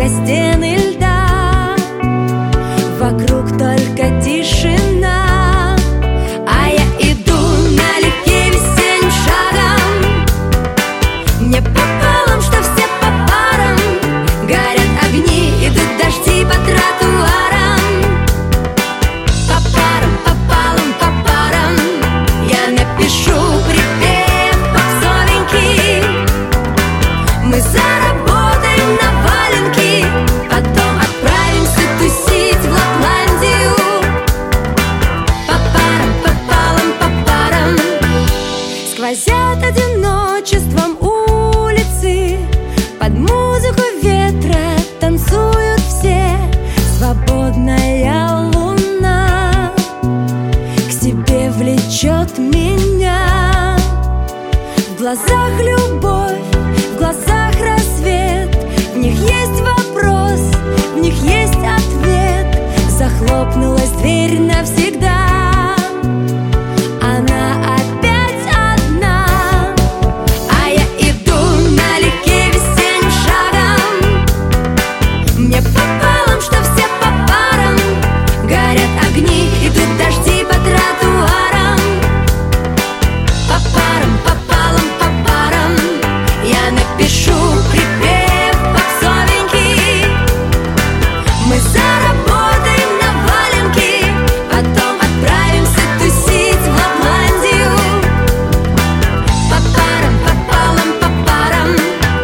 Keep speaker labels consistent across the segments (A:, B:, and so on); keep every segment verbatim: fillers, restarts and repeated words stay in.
A: только стены льда, вокруг только тишина, а я иду налегке весенним шагом. Мне пополам, что все по парам, горят огни, идут дожди по тротуарам. По парам, по палам, по парам я напишу припев попсовенький. Мы заработаем на валенки, потом отправимся тусить в Лапландию. По парам, по палам, по парам сквозят одиночеством улицы, под музыку ветра танцуют все. Свободная луна к себе влечет меня. В глазах любовь, в глазах рассвет, в них есть вопрос, в них есть ответ. Захлопнулась дверь навсегда, она опять одна, а я иду налегке весенним шагом. Мне пополам, что все по парам, горят огни, идут дожди по тротуарам. По парам, по палам, по парам я напишу припев попсовенький. Мы заработаем на валенки, потом отправимся тусить в Лапландию. По парам, по палам, по парам.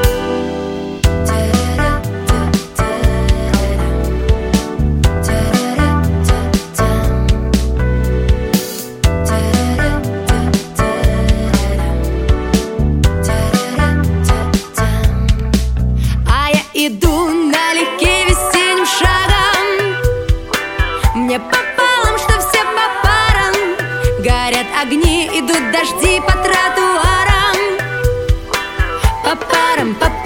A: А я иду налегке весенним шагом. Мне пополам, что все по парам, горят огни, идут дожди по тротуарам. По парам, по